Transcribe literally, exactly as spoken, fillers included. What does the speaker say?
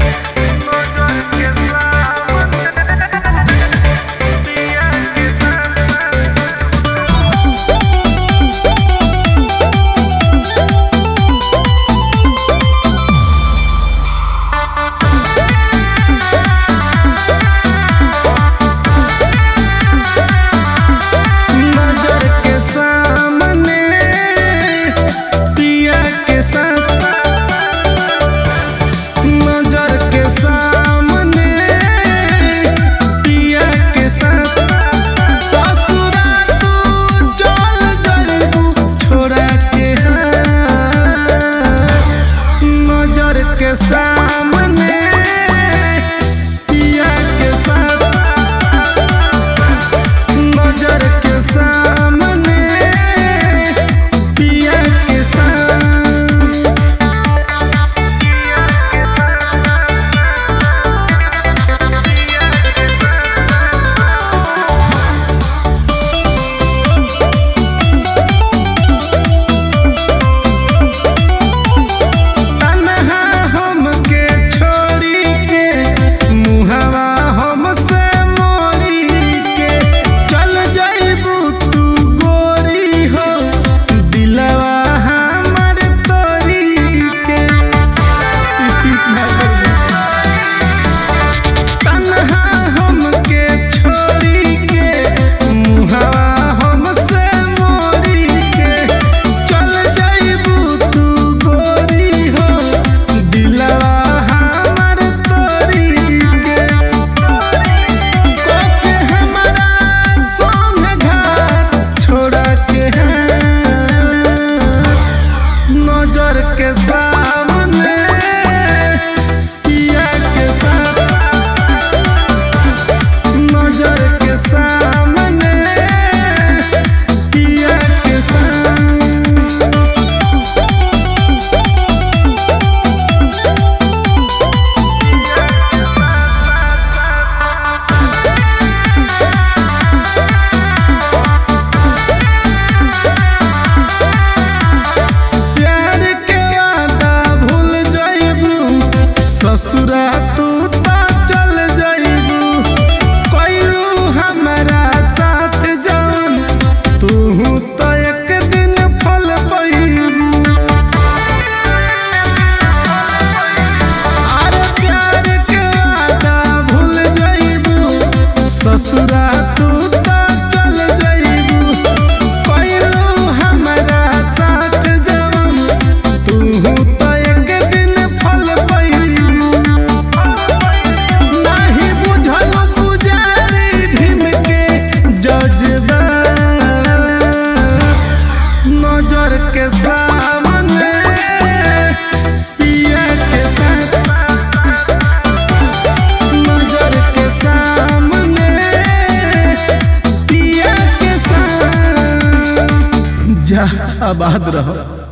के सामने पिया के साथ, नजर के सामने पिया के साथ। नजर के सामने पिया के साथ, नजर के सामने पिया के साथ। ससुरा तू ता चल जाइबू, कोइलू हमारा साथ जान, तू तो एक दिन फल पाइबू। अरे प्यार के वादा भूल जाइबू, ससुरा तू ता चल जाइबू, कोइलू हमारा साथ जान, तू तो एक दिन फल पाइबू। नजर के सामने पिया के साथ, नजर के सामने पिया के साथ। जा आबाद रहो।